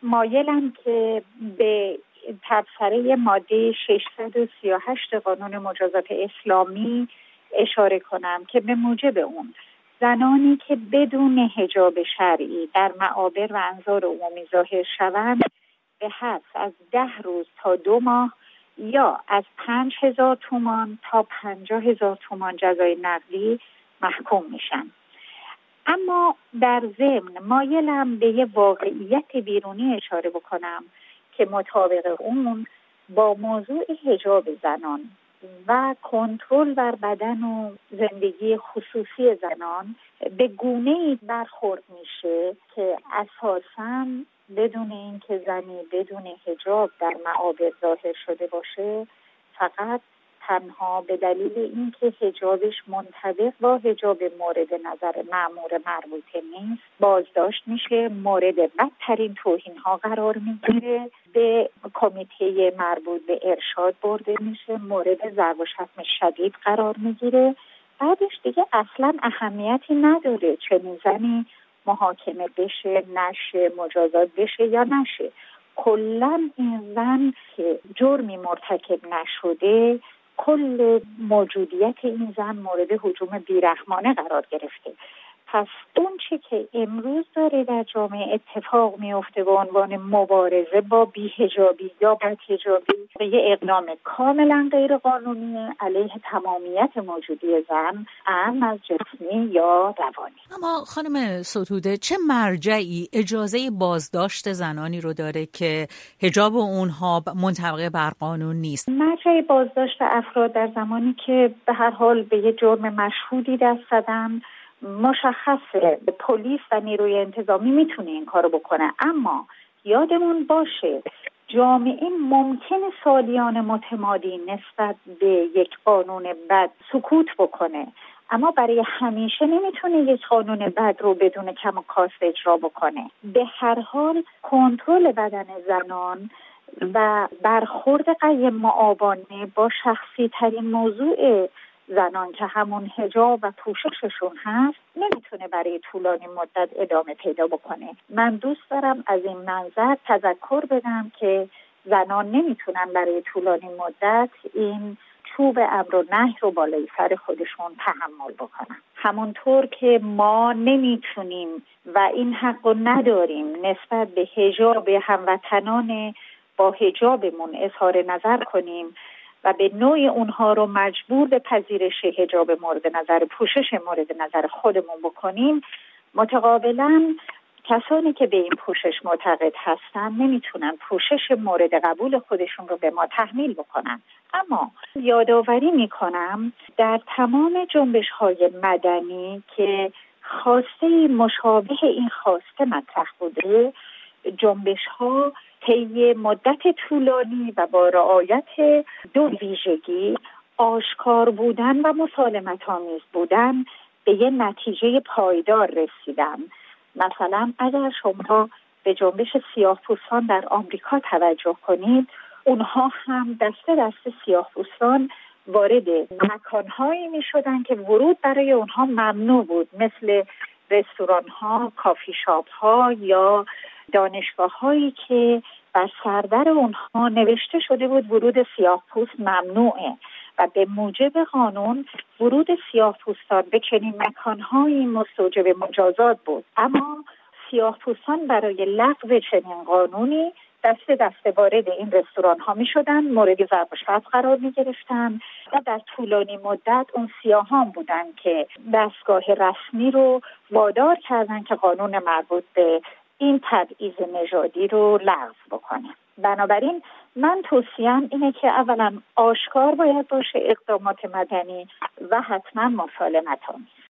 مایلم که به تبصره ماده 638 قانون مجازات اسلامی اشاره کنم که به موجب اون زنانی که بدون حجاب شرعی در معابر و انظار عمومی ظاهر شوند به حبس از 10 روز تا 2 ماه یا از 5,000 تومان تا 50,000 تومان جزای نقدی محکوم میشن. اما در ضمن مایلم به یه واقعیت بیرونی اشاره بکنم که مطابق اون با موضوع حجاب زنان و کنترل بر بدن و زندگی خصوصی زنان به گونه‌ای برخورد میشه که اساساً بدون اینکه زنی بدون حجاب در معابر ظاهر شده باشه، فقط تنها به دلیل اینکه حجابش منطبق با حجاب مورد نظر مأمور مربوطه نیست بازداشت میشه، مورد بدترین توهین‌ها قرار میگیره، به کمیته مربوط به ارشاد برده میشه، مورد ضرب و شتم شدید قرار میگیره. بعدش دیگه اصلا اهمیتی نداره چنین زنی محاکمه بشه نشه، مجازات بشه یا نشه. کلاً این زن که جرمی مرتکب نشده، کل موجودیت این زن مورد هجوم بیرحمانه قرار گرفته. پس اون چی که امروز داره در جامعه اتفاق میفته به عنوان مبارزه با بی‌حجابی یا بدحجابی، یه اقدام کاملا غیر قانونی علیه تمامیت موجودی زن، ام از جسمی یا روانی. اما خانم ستوده، چه مرجعی اجازه بازداشت زنانی رو داره که حجاب اونها منطبق بر قانون نیست؟ مرجع بازداشت افراد در زمانی که به هر حال به یه جرم مشهودی دست زدن مشخصه، پلیس و نیروی انتظامی میتونه این کارو بکنه. اما یادمون باشه جامعه ممکنه سالیان متمادی نسبت به یک قانون بد سکوت بکنه، اما برای همیشه نمیتونه یک قانون بد رو بدون کم و کاست اجرا بکنه. به هر حال کنترل بدن زنان و برخورد قیم معابانه با شخصی ترین موضوع زنان که همون حجاب و پوشششون هست نمیتونه برای طولانی مدت ادامه پیدا بکنه. من دوست دارم از این منظر تذکر بدم که زنان نمیتونن برای طولانی مدت این چوب امر و نهی رو بالای سر خودشون تحمل بکنن. همونطور که ما نمیتونیم و این حق رو نداریم نسبت به حجاب هموطنان با حجابمون اظهار نظر کنیم و به نوع اونها رو مجبور به پذیرش حجاب مورد نظر، پوشش مورد نظر خودمون بکنیم، متقابلاً کسانی که به این پوشش معتقد هستن نمیتونن پوشش مورد قبول خودشون رو به ما تحمیل بکنن. اما یادآوری میکنم در تمام جنبش‌های مدنی که خواسته مشابه این خواسته مطرح بوده، جنبش‌ها طی مدت طولانی و با رعایت 2 ویژگی، آشکار بودن و مسالمت‌آمیز بودن، به یه نتیجه پایدار رسیدن. مثلا اگر شما به جنبش سیاه‌پوستان در آمریکا توجه کنید، اونها هم دسته سیاه‌پوستان وارد مکان‌هایی می‌شدن که ورود برای اونها ممنوع بود، مثل رستوران‌ها، کافی شاپ‌ها یا دانشگاه‌هایی که بر سردر اونها نوشته شده بود ورود سیاه‌پوست ممنوعه و به موجب قانون ورود سیاه‌پوستان به چنین مکان‌هایی مستوجب مجازات بود. اما سیاه‌پوستان برای لغو چنین قانونی دسته وارد این رستوران‌ها می‌شدن، مورد ضرب و شتم قرار می‌گرفتن و در طولانی مدت اون سیاهان بودن که دستگاه رسمی رو وادار کردن که قانون مربوط به این تبعیض نژادی رو لغو بکنه. بنابراین من توصیه‌ام اینه که اولا آشکار باید باشه اقدامات مدنی و حتما مسالمت‌آمیز.